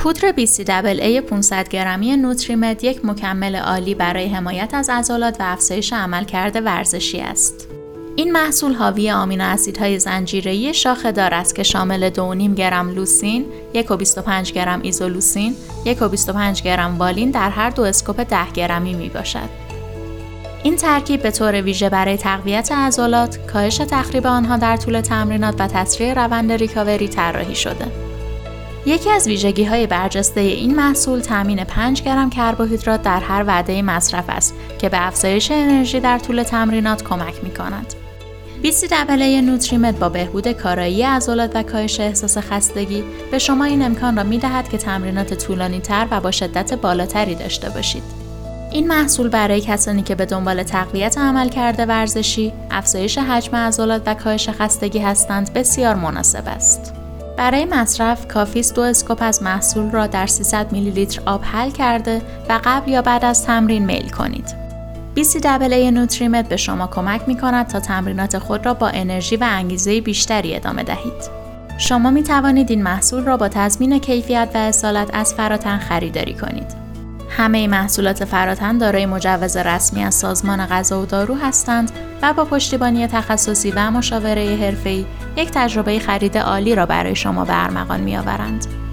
پودر BCAA 500 گرمی نوتریمد یک مکمل عالی برای حمایت از عضلات و افزایش عملکرد ورزشی است. این محصول حاوی آمینو اسیدهای زنجیره‌ای شاخه‌دار است که شامل 2.5 گرم لوسین، 1.25 گرم ایزولوسین، 1.25 گرم والین در هر دو اسکوپ 10 گرمی می باشد. این ترکیب به طور ویژه برای تقویت عضلات، کاهش تخریب آنها در طول تمرینات و تسریع روند ریکاوری طراحی شده. یکی از ویژگی‌های برجسته این محصول تامین 5 گرم کربوهیدرات در هر وعده مصرف است که به افزایش انرژی در طول تمرینات کمک می‌کند. BCAA نوتریمد با بهبود کارایی عضلات و کاهش احساس خستگی به شما این امکان را می‌دهد که تمرینات طولانی‌تر و با شدت بالاتری داشته باشید. این محصول برای کسانی که به دنبال تقویت عملکرد ورزشی، افزایش حجم عضلات و کاهش خستگی هستند بسیار مناسب است. برای مصرف کافی است 2 اسکوپ از محصول را در 300 میلی لیتر آب حل کرده و قبل یا بعد از تمرین میل کنید. BCAA نوتریمد به شما کمک می‌کند تا تمرینات خود را با انرژی و انگیزه بیشتری ادامه دهید. شما می توانید این محصول را با تضمین کیفیت و اصالت از فراتن خریداری کنید. همه محصولات فراتن دارای مجوز رسمی از سازمان غذا و دارو هستند و با پشتیبانی تخصصی و مشاوره حرفه‌ای یک تجربه خرید عالی را برای شما به ارمغان می‌آورند.